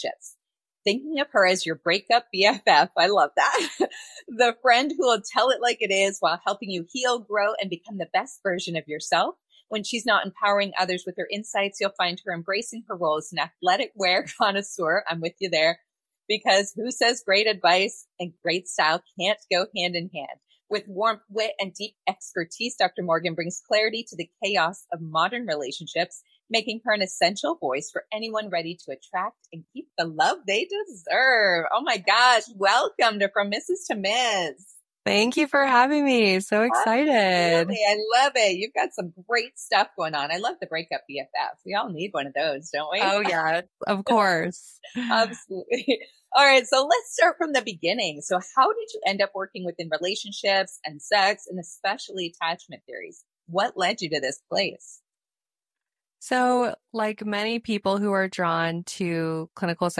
Thinking of her as your breakup BFF, I love that. The friend who will tell it like it is while helping you heal, grow, and become the best version of yourself. When she's not empowering others with her insights, you'll find her embracing her role as an athletic wear connoisseur. I'm with you there. Because who says great advice and great style can't go hand in hand? With warmth, wit, and deep expertise, Dr. Morgan brings clarity to the chaos of modern relationships, making her an essential voice for anyone ready to attract and keep the love they deserve. Oh my gosh. Welcome to From Mrs. to Ms. Thank you for having me. So excited. Absolutely. I love it. You've got some great stuff going on. I love the breakup BFF. We all need one of those, don't we? Oh yeah, of course. Absolutely. All right. So let's start from the beginning. So how did you end up working within relationships and sex and especially attachment theories? What led you to this place? So like many people who are drawn to clinical